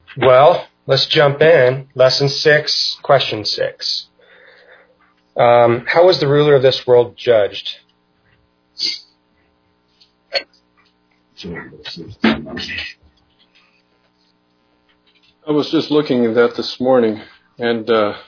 Well, let's jump in. Lesson 6, question 6. How was the ruler of this world judged? I was just looking at that this morning, and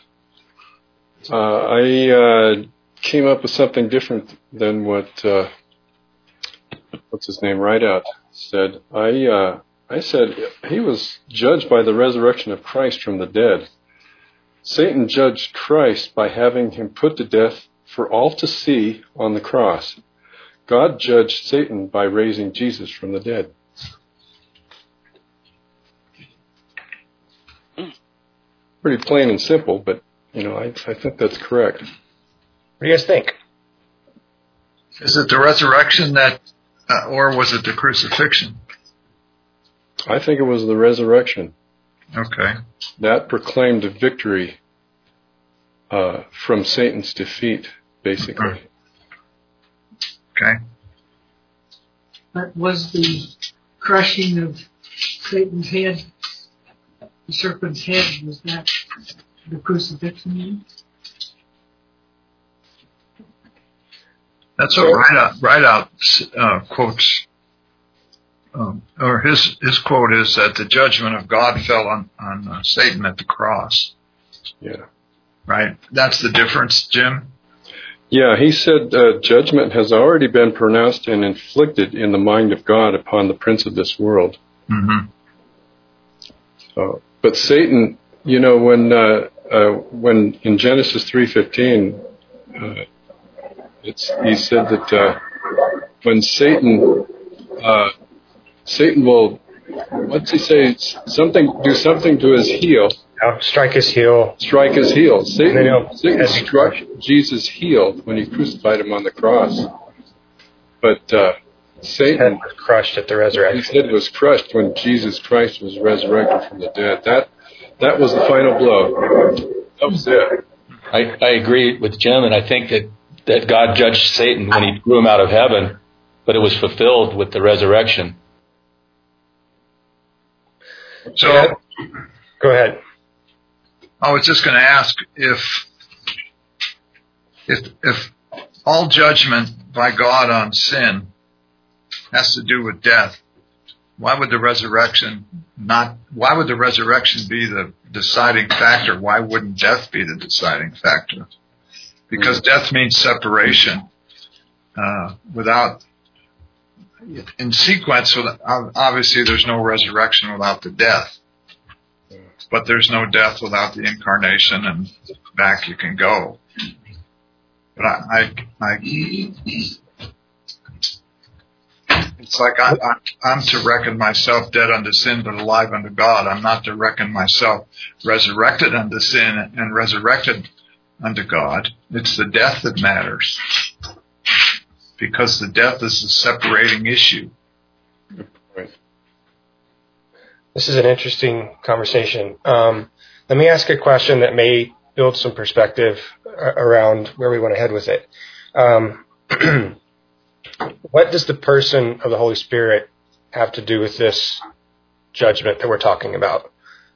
I came up with something different than what what's his name, Rideout said. I said he was judged by the resurrection of Christ from the dead. Satan judged Christ by having him put to death for all to see on the cross. God judged Satan by raising Jesus from the dead. Pretty plain and simple, but, I think that's correct. What do you guys think? Is it the resurrection or was it the crucifixion? I think it was the resurrection. Okay. That proclaimed a victory from Satan's defeat, basically. Okay. But was the crushing of Satan's head, the serpent's head, was that the crucifixion? That's what Rideout quotes. Or his quote is that the judgment of God fell on Satan at the cross. Yeah. Right? That's the difference, Jim? Yeah, he said judgment has already been pronounced and inflicted in the mind of God upon the prince of this world. Mm-hmm. But Satan, when in Genesis 3:15, he said that when Satan will, what's he say? Do something to his heel. Strike his heel. Strike his heel. Satan struck Jesus' heel when he crucified him on the cross. But Satan, his head was crushed at the resurrection. His head was crushed when Jesus Christ was resurrected from the dead. That was the final blow. That was it. I agree with Jim, and I think that God judged Satan when he threw him out of heaven, but it was fulfilled with the resurrection. So, go ahead. I was just going to ask if all judgment by God on sin has to do with death, why would the resurrection be the deciding factor? Why wouldn't death be the deciding factor? Because death means separation. In sequence, obviously there's no resurrection without the death. But there's no death without the incarnation, and back you can go. But it's like I'm to reckon myself dead unto sin, but alive unto God. I'm not to reckon myself resurrected unto sin and resurrected unto God. It's the death that matters, because the death is the separating issue. Right. This is an interesting conversation. Let me ask a question that may build some perspective around where we want to head with it. What does the person of the Holy Spirit have to do with this judgment that we're talking about?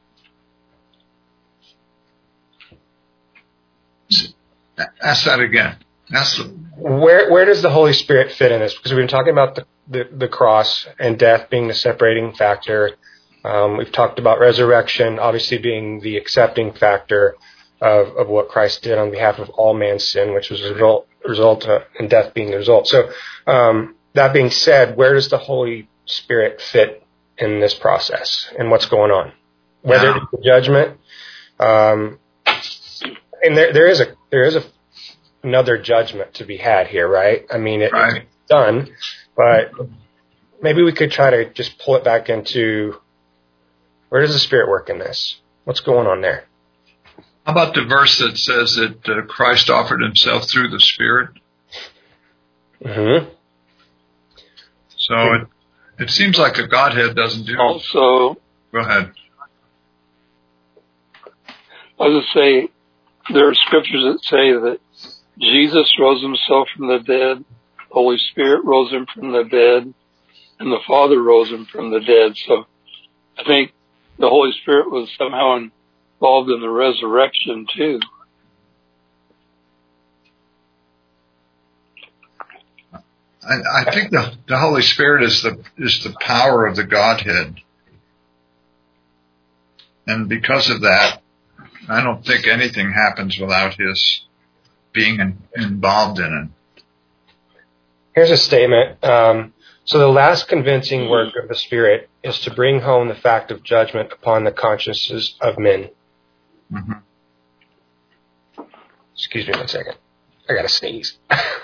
Ask that again. Where does the Holy Spirit fit in this? Because we've been talking about the cross and death being the separating factor. We've talked about resurrection obviously being the accepting factor of what Christ did on behalf of all man's sin, which was a result and death being the result. So that being said, where does the Holy Spirit fit in this process and what's going on? Whether it's the judgment, and there is another judgment to be had here, right? I mean, it's done, but maybe we could try to just pull it back into, where does the Spirit work in this? What's going on there? How about the verse that says that Christ offered himself through the Spirit? Mm-hmm. So it seems like the Godhead doesn't do. Also, go ahead. I was going to say, there are scriptures that say that Jesus rose himself from the dead, Holy Spirit rose him from the dead, and the Father rose him from the dead. So I think the Holy Spirit was somehow involved in the resurrection too. I think the Holy Spirit is the power of the Godhead. And because of that, I don't think anything happens without His being involved in it. Here's a statement. So the last convincing work of the Spirit is to bring home the fact of judgment upon the consciences of men. Mm-hmm. Excuse me 1 second. I gotta sneeze.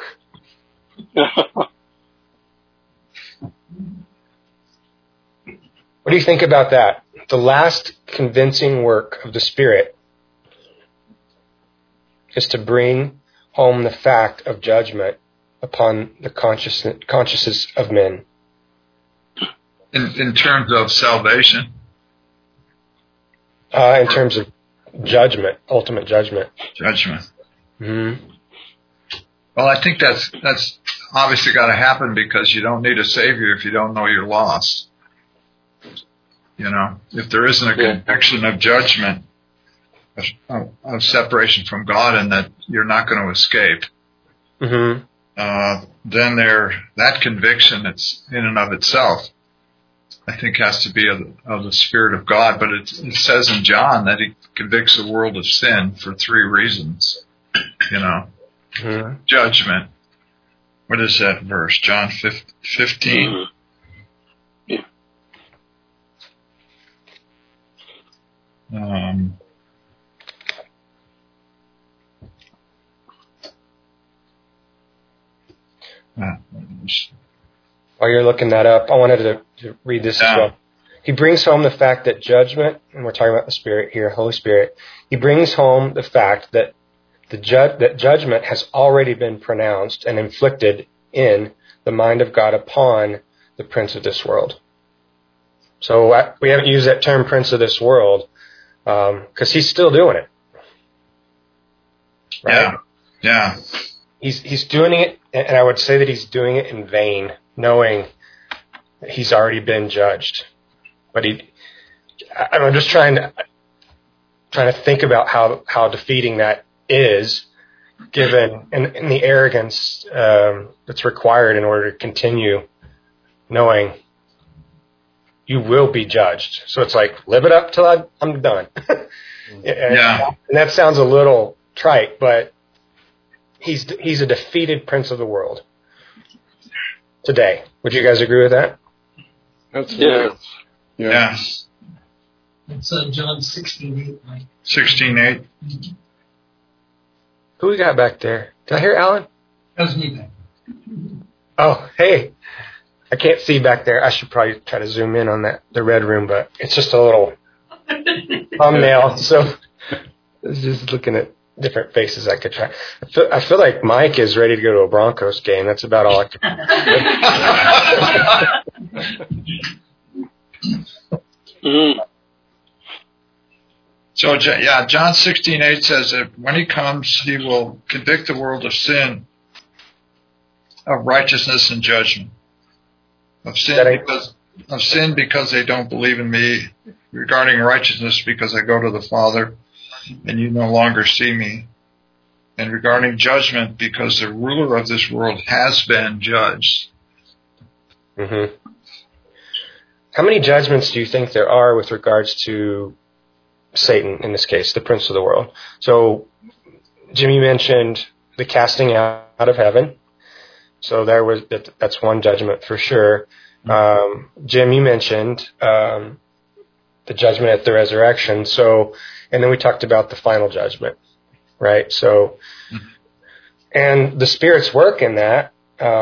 What do you think about that? The last convincing work of the Spirit is to bring home the fact of judgment upon the consciences of men. In terms of salvation? In terms of judgment, ultimate judgment. Judgment. Mm-hmm. Well, I think that's obviously got to happen because you don't need a Savior if you don't know you're lost. You know, if there isn't a conviction of judgment, of separation from God, and that you're not going to escape, mm-hmm. Then that conviction, it's in and of itself, I think has to be of the Spirit of God. But it says in John that He convicts the world of sin for 3 reasons. You know, mm-hmm. Judgment. What is that verse? John 15. Mm-hmm. While you're looking that up, I wanted to read this as well. He brings home the fact that judgment, and we're talking about the Spirit here, Holy Spirit. He brings home the fact that that judgment has already been pronounced and inflicted in the mind of God upon the prince of this world. So we haven't used that term, prince of this world, because he's still doing it. Right? Yeah. He's doing it, and I would say that he's doing it in vain, knowing that he's already been judged. But I'm just trying to think about how defeating that is, given in the arrogance that's required in order to continue knowing you will be judged. So it's like, live it up till I'm done. And that sounds a little trite, but he's a defeated prince of the world today. Would you guys agree with that? Absolutely. Yeah. It's John 16:8. 16:8. Who we got back there? Did I hear Alan? That was me back. Oh, hey. I can't see back there. I should probably try to zoom in on the red room, but it's just a little thumbnail. So it's just looking at different faces I could try. I feel like Mike is ready to go to a Broncos game. That's about all I can. So, John 16:8 says that when He comes, He will convict the world of sin, of righteousness and judgment. Of sin because they don't believe in me, regarding righteousness because I go to the Father and you no longer see me, and regarding judgment because the ruler of this world has been judged. Mm-hmm. How many judgments do you think there are with regards to Satan, in this case, the prince of the world? So Jimmy mentioned the casting out of heaven. So that's one judgment for sure. Jim, you mentioned the judgment at the resurrection. So, and then we talked about the final judgment, right? So, and the Spirit's work in that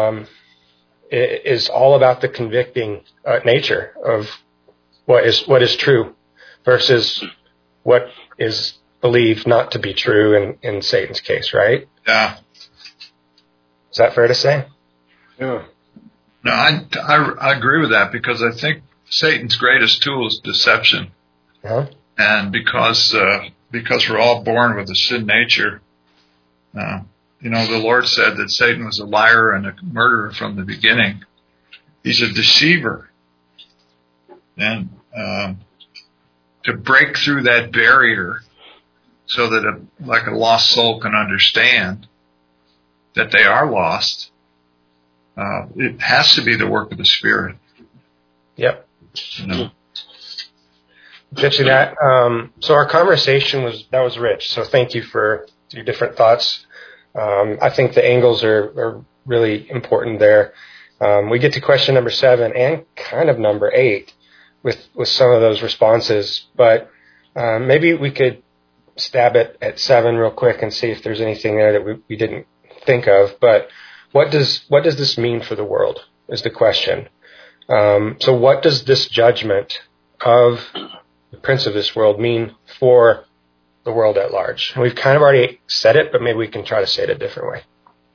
is all about the convicting nature of what is true versus what is believed not to be true in Satan's case, right? Yeah. Is that fair to say? Yeah. No, I agree with that because I think Satan's greatest tool is deception. Uh-huh. And because we're all born with a sin nature, the Lord said that Satan was a liar and a murderer from the beginning. He's a deceiver. And to break through that barrier so that like a lost soul can understand that they are lost, it has to be the work of the Spirit. Yep. You know? Get you that. So our conversation was rich. So thank you for your different thoughts. I think the angles are really important there. We get to question number 7 and kind of number 8 with some of those responses, but maybe we could stab it at 7 real quick and see if there's anything there that we didn't think of. But what does this mean for the world is the question. So what does this judgment of the prince of this world mean for the world at large? And we've kind of already said it, but maybe we can try to say it a different way.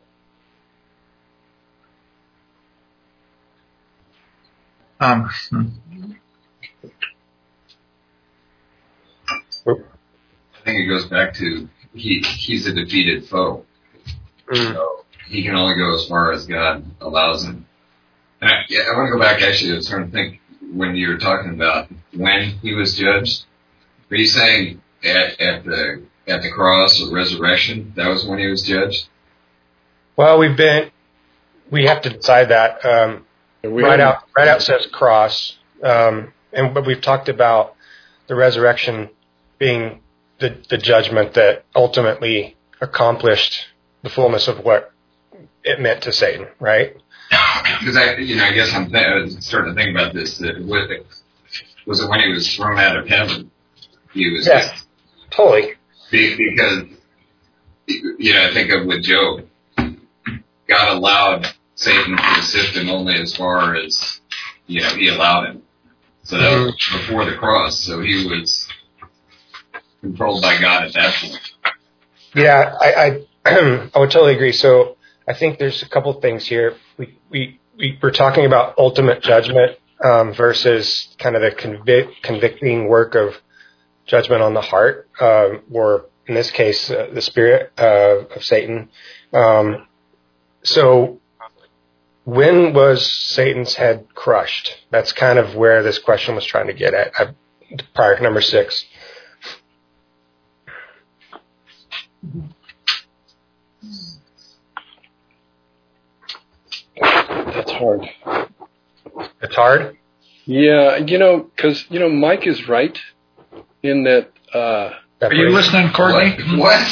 I think it goes back to he's a defeated foe. So he can only go as far as God allows him. And I want to go back, actually, I was trying to think when you were talking about when he was judged. Were you saying at the cross or resurrection, that was when he was judged? Well, we have to decide that. Right out says cross. But we've talked about the resurrection being the judgment that ultimately accomplished the fullness of what it meant to Satan, right? Because I guess I'm starting to think about this. Was it when he was thrown out of heaven? He was. Yes, totally. Because I think of with Job, God allowed Satan to sift him only as far as he allowed him. So that was before the cross. So he was controlled by God at that point. Yeah, I would totally agree. So I think there's a couple things here. We're talking about ultimate judgment versus kind of the convicting work of judgment on the heart, or in this case, the spirit of Satan. So when was Satan's head crushed? That's kind of where this question was trying to get at. Prior, number 6. That's hard. It's hard? Yeah, because, Mike is right in that... Are you listening, Courtney? What?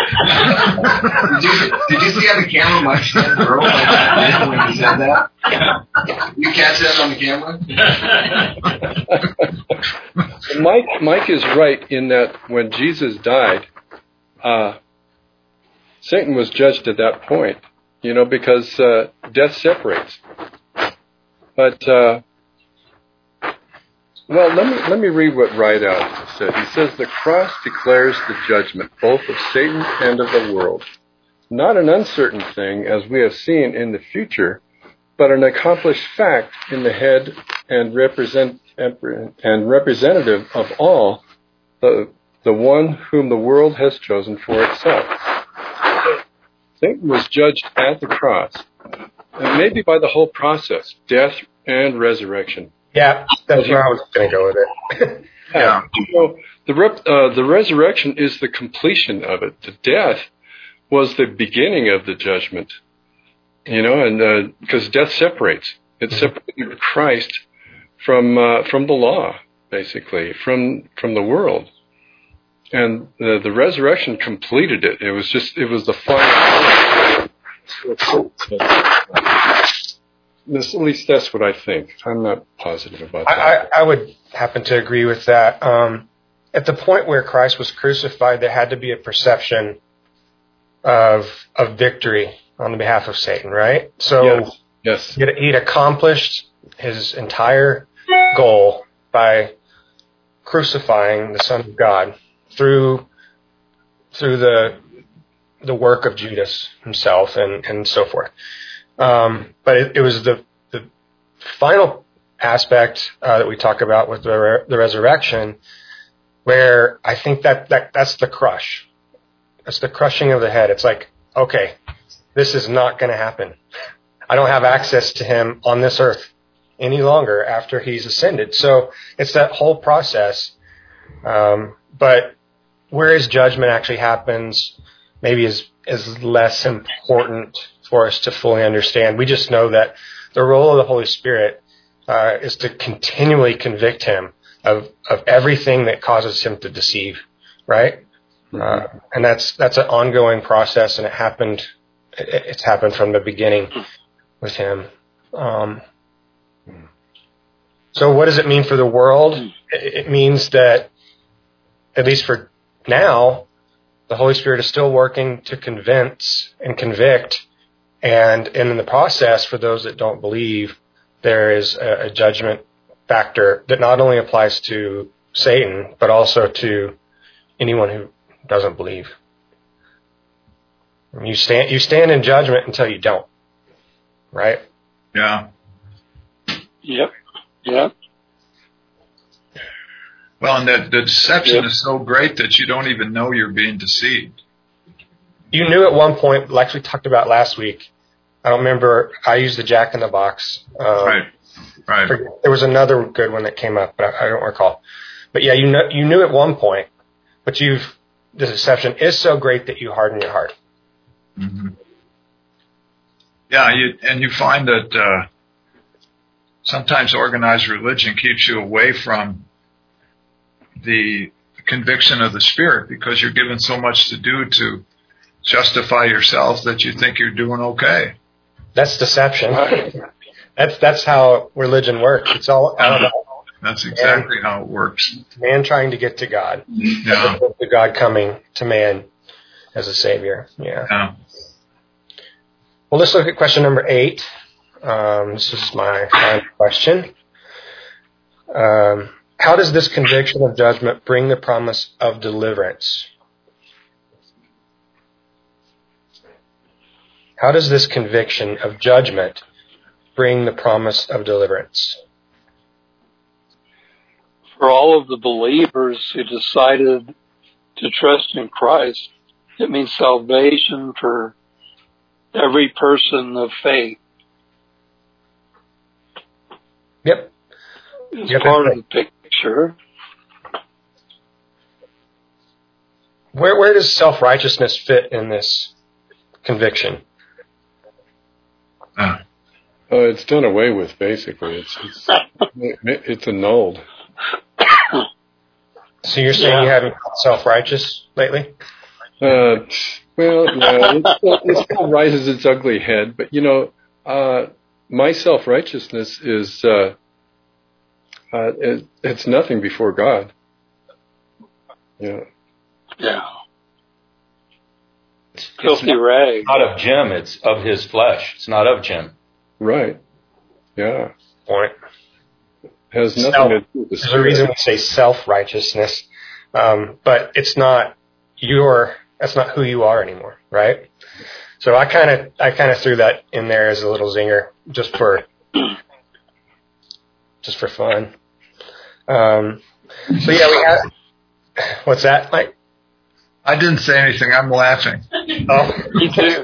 did you see how the camera Mike said Earl like that when he said that? You catch that on the camera? Mike is right in that when Jesus died, Satan was judged at that point, because death separates. But well, let me read what Rideout said. He says, the cross declares the judgment both of Satan and of the world. Not an uncertain thing, as we have seen in the future, but an accomplished fact in the head and representative of all, the one whom the world has chosen for itself. Satan was judged at the cross, and maybe by the whole process, death and resurrection. Yeah, that's where I was going to go with it. Yeah. The resurrection is the completion of it. The death was the beginning of the judgment. And because death separates. It separated Christ from the law, basically, from the world. And the resurrection completed it. It was the final. At least that's what I think. I'm not positive about that. I would happen to agree with that. At the point where Christ was crucified, there had to be a perception of victory on the behalf of Satan, right? So yes. He'd accomplished his entire goal by crucifying the Son of God through the work of Judas himself and so forth. But it was the final aspect that we talk about with the resurrection, where I think that's the crush. That's the crushing of the head. It's like, okay, this is not going to happen. I don't have access to him on this earth any longer after he's ascended. So it's that whole process But where his judgment actually happens maybe is less important for us to fully understand. We just know that the role of the Holy Spirit is to continually convict him of everything that causes him to deceive, right? Mm-hmm. And that's an ongoing process, and it's happened from the beginning with him. So what does it mean for the world? It means that, at least for now, the Holy Spirit is still working to convince and convict, and in the process, for those that don't believe, there is a judgment factor that not only applies to Satan, but also to anyone who doesn't believe. You stand in judgment until you don't, right? Yeah. Yep. Yep. Well, and the deception is so great that you don't even know you're being deceived. You knew at one point, like we talked about last week. I don't remember. I used the Jack in the Box. Right. There was another good one that came up, but I don't recall. But yeah, you knew at one point, but the deception is so great that you harden your heart. Mm-hmm. Yeah, you find that sometimes organized religion keeps you away from the conviction of the Spirit because you're given so much to do to justify yourself that you think you're doing okay. That's deception. That's how religion works. It's all out of That's exactly how it works. Man trying to get to God. Yeah. The God coming to man as a savior. Yeah. Well, let's look at question number 8. This is my final question. How does this conviction of judgment bring the promise of deliverance? How does this conviction of judgment bring the promise of deliverance? For all of the believers who decided to trust in Christ, it means salvation for every person of faith. Yep. It's part of the picture. Where does self-righteousness fit in this conviction? It's done away with, basically. It's annulled. So you're saying you haven't felt self-righteous lately? Well, yeah, it still rises its ugly head. But, my self-righteousness is, it's nothing before God. Yeah. Yeah. Filthy rag. Not of Jim, it's of his flesh. It's not of Jim. Right. Yeah. Point. Has nothing to do with the There's a reason we say self-righteousness, but it's not that's not who you are anymore, right? So I kind of threw that in there as a little zinger, just for fun. So yeah, we have. What's that, Mike? I didn't say anything. I'm laughing. Oh, me too.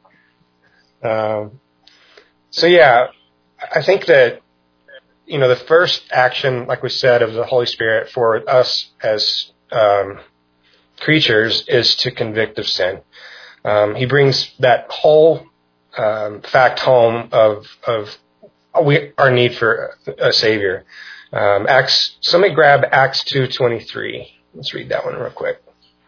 So yeah, I think that, the first action, like we said, of the Holy Spirit for us as creatures is to convict of sin. He brings that whole fact home of our need for a Savior. Somebody grab Acts 2:23. Let's read that one real quick.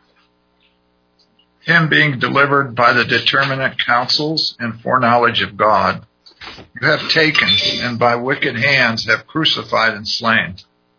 Him being delivered by the determinate counsels and foreknowledge of God, you have taken, and by wicked hands have crucified and slain.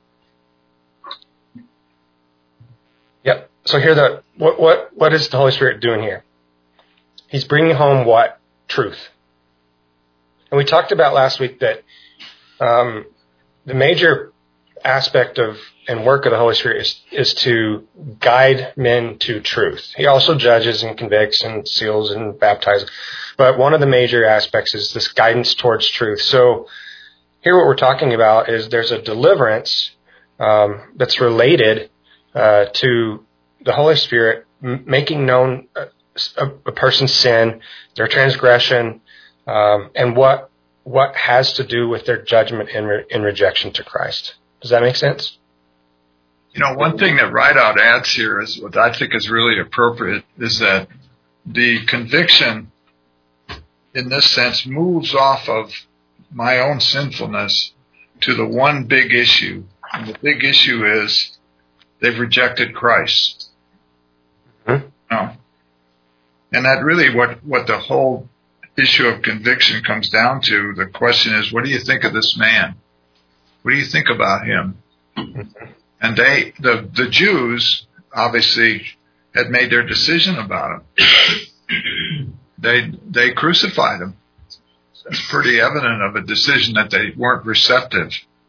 Yep. So here, what is the Holy Spirit doing here? He's bringing home what? Truth. And we talked about last week that the major aspect of and work of the Holy Spirit is to guide men to truth. He also judges and convicts and seals and baptizes. But one of the major aspects is this guidance towards truth. So here what we're talking about is there's a deliverance that's related to the Holy Spirit making known a person's sin, their transgression, and what has to do with their judgment in rejection to Christ. Does that make sense? One thing that Rideout adds here is what I think is really appropriate is that the conviction, in this sense, moves off of my own sinfulness to the one big issue. And the big issue is they've rejected Christ. Mm-hmm. And that really what the whole issue of conviction comes down to. The question is, what do you think of this man? What do you think about him? Mm-hmm. And the Jews obviously had made their decision about him. They crucified him. It's pretty evident of a decision that they weren't receptive.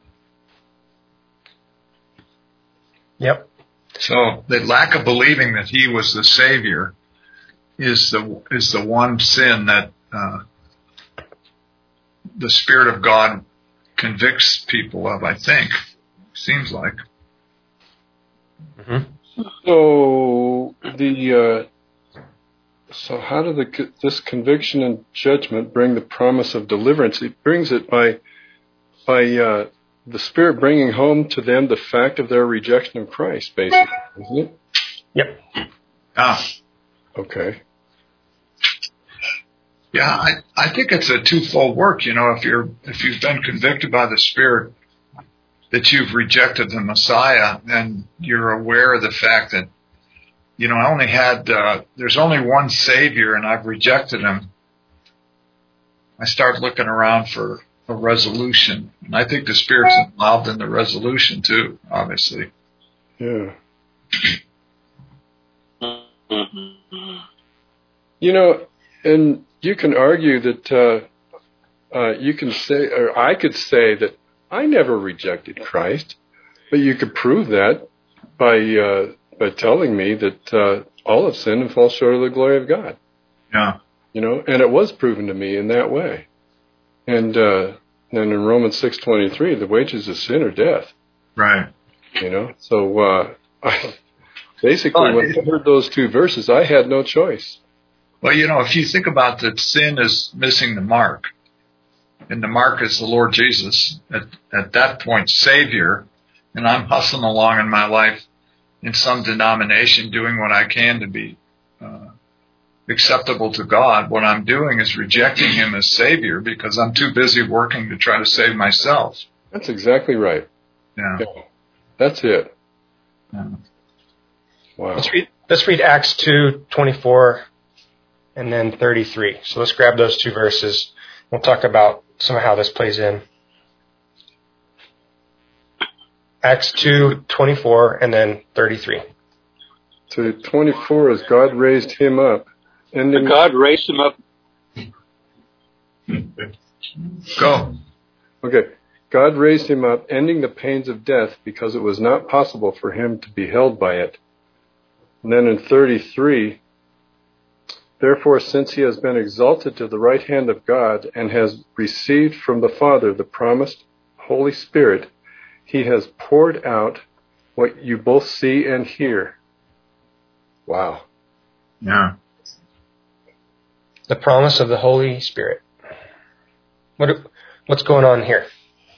Yep. So the lack of believing that he was the Savior is the one sin that the Spirit of God convicts people of, I think. Seems like. Mm-hmm. So how did this conviction and judgment bring the promise of deliverance? It brings it by the Spirit bringing home to them the fact of their rejection of Christ, basically, isn't it? Yep. Okay. Yeah, I think it's a twofold work. If you've been convicted by the Spirit that you've rejected the Messiah, and you're aware of the fact that, I only had, there's only one Savior and I've rejected him, I start looking around for a resolution. And I think the Spirit's involved in the resolution too, obviously. Yeah. And you can argue that you can say, or I could say that I never rejected Christ, but you could prove that by telling me that all have sinned and fall short of the glory of God. Yeah. And it was proven to me in that way. And in Romans 6:23, the wages of sin are death. Right. So basically, when I heard those two verses, I had no choice. Well, if you think about that, sin is missing the mark. And the mark is the Lord Jesus, at that point, Savior. And I'm hustling along in my life in some denomination, doing what I can to be acceptable to God. What I'm doing is rejecting him as Savior because I'm too busy working to try to save myself. That's exactly right. Yeah. That's it. Yeah. Wow. Let's read Acts 2:24 and then 33. So let's grab those two verses. We'll talk about some of how this plays in. Acts 2:24 and then 33. So 24 is God raised him up. And God raised him up. Go. Okay. God raised him up, ending the pains of death because it was not possible for him to be held by it. And then in 33, therefore, since he has been exalted to the right hand of God and has received from the Father the promised Holy Spirit, he has poured out what you both see and hear. Wow. Yeah. The promise of the Holy Spirit. What's going on here?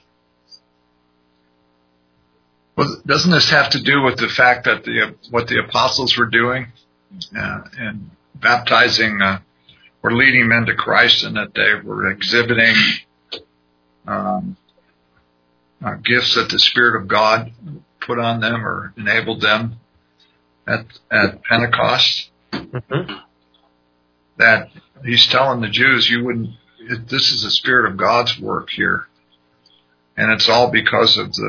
Well, doesn't this have to do with the fact that what the apostles were doing and baptizing or leading men to Christ, and that they were exhibiting gifts that the Spirit of God put on them or enabled them at Pentecost? Mm-hmm. That he's telling the Jews, this is the Spirit of God's work here. And it's all because of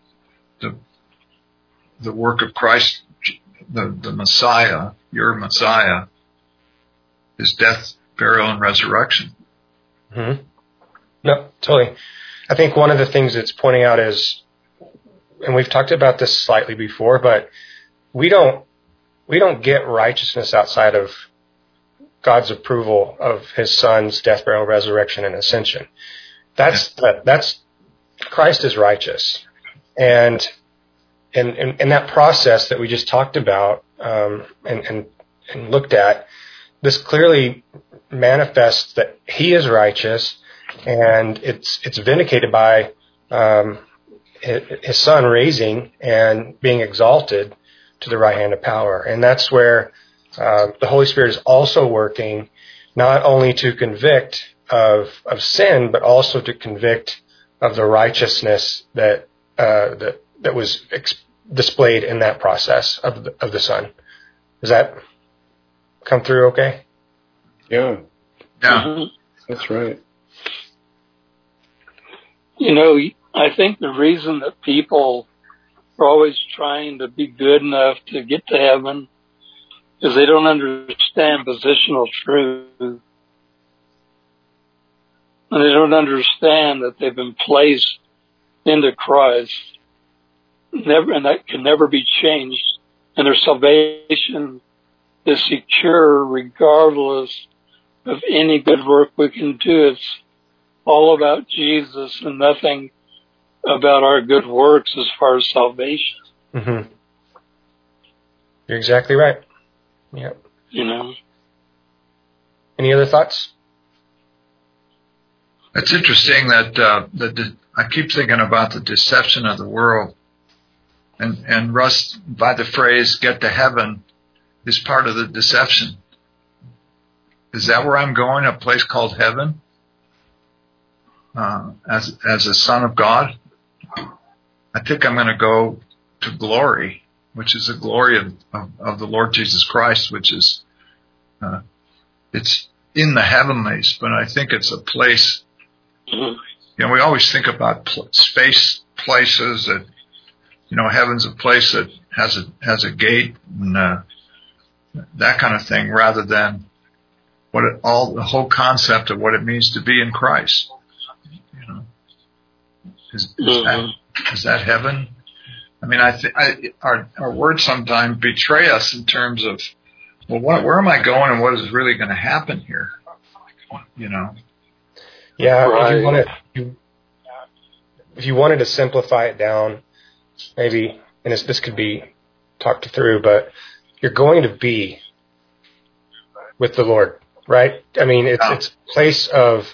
the work of Christ, the Messiah, your Messiah, his death, burial, and resurrection. Mm-hmm. No, totally. I think one of the things it's pointing out is, and we've talked about this slightly before, but we don't get righteousness outside of God's approval of his Son's death, burial, resurrection, and ascension. That's Christ is righteous, and in that process that we just talked about and looked at, this clearly manifests that he is righteous, and it's vindicated by his Son raising and being exalted to the right hand of power. And that's where the Holy Spirit is also working, not only to convict of sin, but also to convict of the righteousness that was displayed in that process of the Son. Does that come through okay? Yeah. Yeah. That's right. I think the reason that people are always trying to be good enough to get to heaven is they don't understand positional truth. And they don't understand that they've been placed into Christ. And that can never be changed. And their salvation is secure regardless of any good work we can do. It's all about Jesus and nothing about our good works as far as salvation. Mm-hmm. You're exactly right. Yep. Any other thoughts? It's interesting that I keep thinking about the deception of the world. And Russ, by the phrase, get to heaven, is part of the deception. Is that where I'm going, a place called heaven? As a son of God? I think I'm going to go to glory, which is the glory of the Lord Jesus Christ, which is, it's in the heavenlies, but I think it's a place, we always think about space places that, heaven's a place that has a gate and that kind of thing, rather than the whole concept of what it means to be in Christ. Is that heaven? I mean, our words sometimes betray us in terms of, where am I going and what is really going to happen here? Yeah, right. if you wanted to simplify it down, maybe, and this could be talked through, but you're going to be with the Lord, right? I mean, it's a place of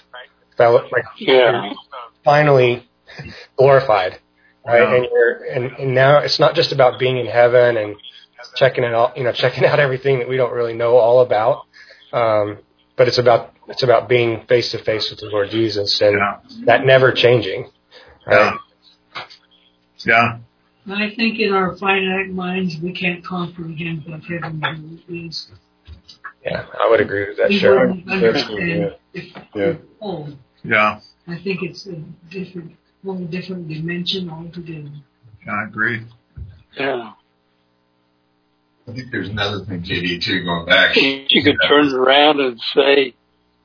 finally glorified, right? Yeah. And now it's not just about being in heaven and checking out everything that we don't really know all about, but it's about being face to face with the Lord Jesus, and that never changing, right? Yeah. I think in our finite minds we can't comprehend what heaven really is. Yeah, I would agree with that. We Sure. wouldn't understand if whole. Yeah. I think it's a whole different dimension altogether. I agree. Yeah. I think there's another thing, JD, too, going back. You could turn around and say,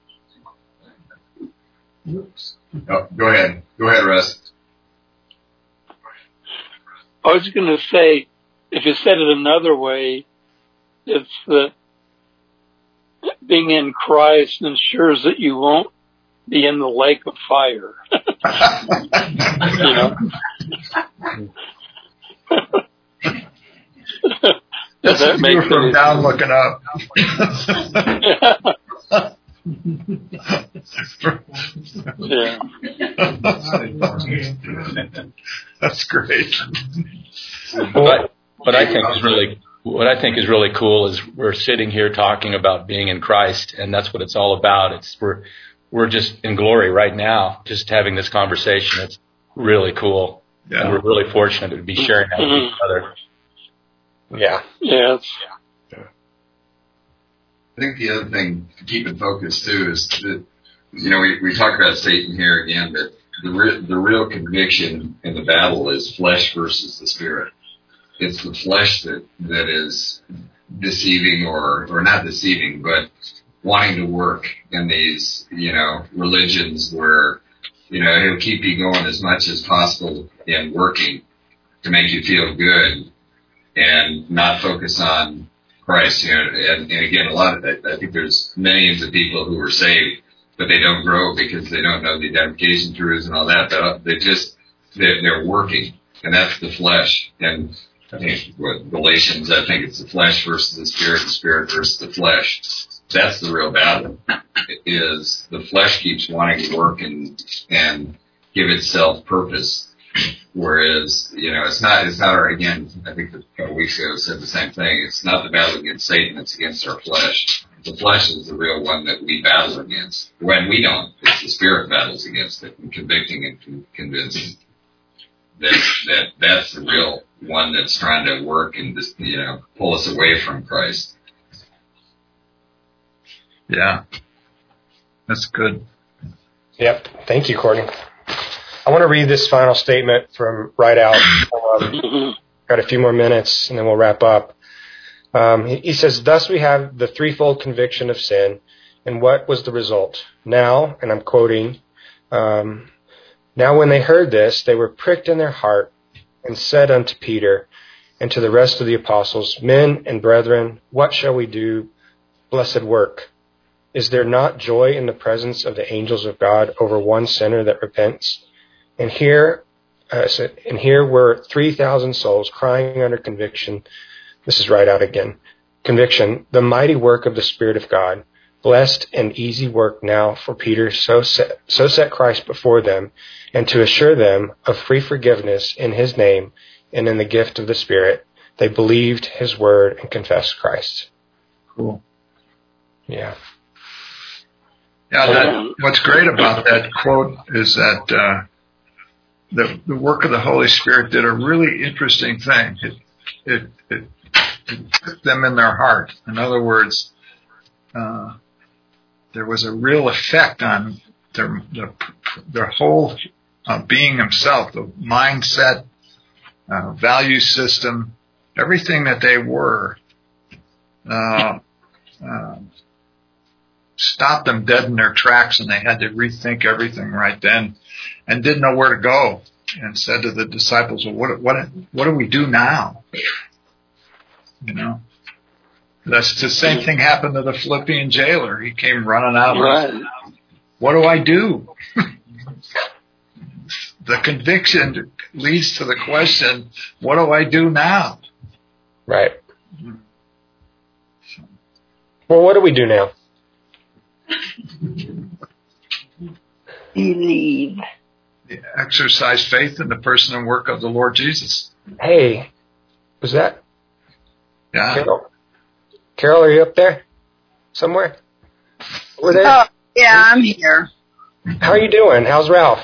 Oops. Oh, go ahead. Go ahead, Russ. I was going to say, if you said it another way, it's that being in Christ ensures that you won't be in the lake of fire. That's that makes you from down looking up. Yeah. That's great. What I think is really cool is we're sitting here talking about being in Christ, and that's what it's all about. We're just in glory right now, just having this conversation. It's really cool. Yeah. And we're really fortunate to be sharing that with each other. Yeah. Yes. I think the other thing to keep in focus too is that, we talk about Satan here again, but the real conviction in the battle is flesh versus the spirit. It's the flesh that is deceiving or not deceiving, but wanting to work in these, religions where, he'll keep you going as much as possible in working to make you feel good and not focus on Christ. And again, a lot of that, I think there's millions of people who are saved, but they don't grow because they don't know the identification truths and all that. They're working, and that's the flesh. And I think with Galatians, I think it's the flesh versus the spirit versus the flesh. That's the real battle. Is the flesh keeps wanting to work and give itself purpose, Whereas, it's not, again, I think a couple weeks ago said the same thing. It's not the battle against Satan, it's against our flesh. The flesh is the real one that we battle against. When we don't, it's the spirit battles against it, and convicting and convincing. That's the real one that's trying to work and just, pull us away from Christ. Yeah. That's good. Yep. Thank you, Courtney. I want to read this final statement from Right Out. Got a few more minutes, and then we'll wrap up. He says, "Thus we have the threefold conviction of sin, and what was the result? Now," and I'm quoting, "Now when they heard this, they were pricked in their heart, and said unto Peter and to the rest of the apostles, Men and brethren, what shall we do? Blessed work. Is there not joy in the presence of the angels of God over one sinner that repents? And here were 3,000 souls crying under conviction." This is Right Out again. "Conviction, the mighty work of the Spirit of God. Blessed and easy work now for Peter, so set Christ before them, and to assure them of free forgiveness in his name and in the gift of the Spirit. They believed his word and confessed Christ." Cool. Yeah. Yeah, what's great about that quote is that the work of the Holy Spirit did a really interesting thing. It took them in their heart. In other words, there was a real effect on their whole being himself, the mindset, value system, everything that they were. Stopped them dead in their tracks, and they had to rethink everything right then, and didn't know where to go. And said to the disciples, "Well, what do we do now?" That's the same thing happened to the Philippian jailer. He came running out. Right. What do I do? The conviction leads to the question, what do I do now? Right. Well, what do we do now? Believe. Exercise faith in the person and work of the Lord Jesus. Hey, was that Yeah. Carol, are you up there somewhere? Over there? Oh, yeah, I'm here. How are you doing? How's Ralph?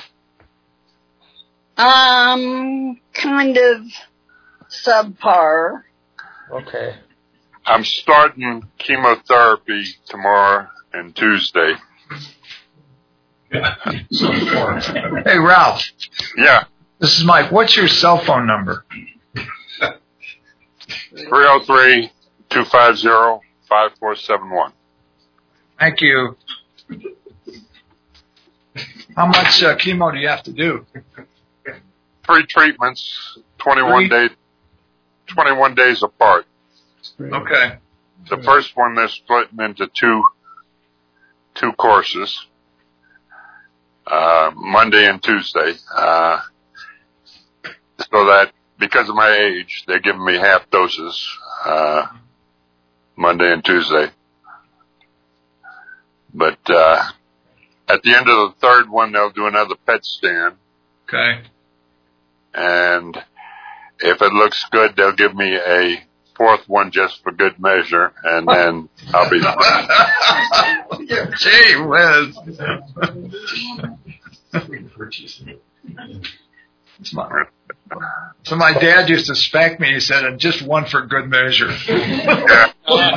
Kind of subpar. Okay. I'm starting chemotherapy tomorrow and Tuesday. Hey, Ralph. Yeah. This is Mike. What's your cell phone number? 303-250-5471. Thank you. How much chemo do you have to do? 3 treatments, 21 days apart. Okay. The first one they're splitting into two courses, Monday and Tuesday. So that because of my age, they're giving me half doses, Monday and Tuesday. But at the end of the third one, they'll do another PET scan. Okay. And if it looks good, they'll give me a fourth one just for good measure, and then I'll be fine. Gee whiz. So my dad used to spank me. He said, "And just one for good measure." Yeah.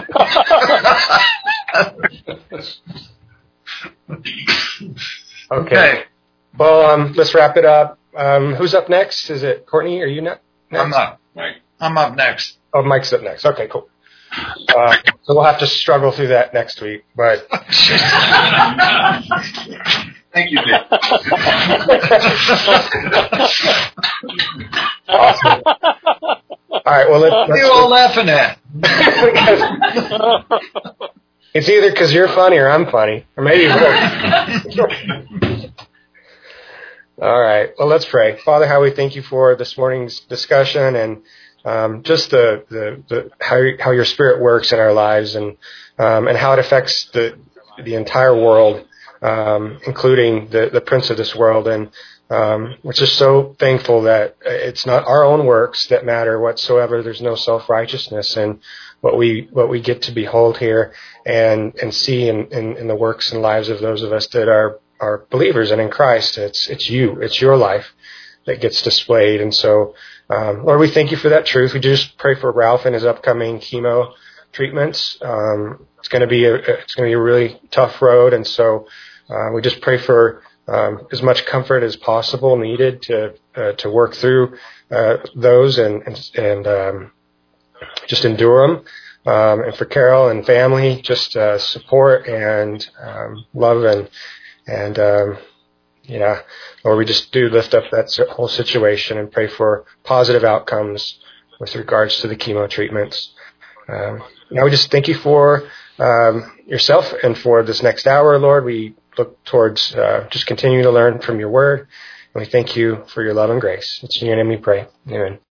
Okay. Well, let's wrap it up. Who's up next? Is it Courtney? Are you next? I'm up. I'm up next. Oh, Mike's up next. Okay, cool. So we'll have to struggle through that next week, but. Thank you, Dave. Awesome. All right. Well, what are you all laughing at? It's either because you're funny or I'm funny, or maybe both. All right. Well, let's pray. Father, how we thank you for this morning's discussion and just the how your Spirit works in our lives and how it affects the entire world, including the prince of this world. And We're just so thankful that it's not our own works that matter whatsoever. There's no self-righteousness in what we get to behold here and see in the works and lives of those of us that are believers and in Christ. It's your life that gets displayed. And so, Lord, we thank you for that truth. We just pray for Ralph and his upcoming chemo treatments. It's going to be a really tough road. And so, we just pray for as much comfort as possible needed to work through those and just endure them. And for Carol and family, just support and love and Lord, we just do lift up that whole situation and pray for positive outcomes with regards to the chemo treatments. Now we just thank you for yourself and for this next hour, Lord. We look towards just continuing to learn from your word. And we thank you for your love and grace. It's in your name we pray. Amen.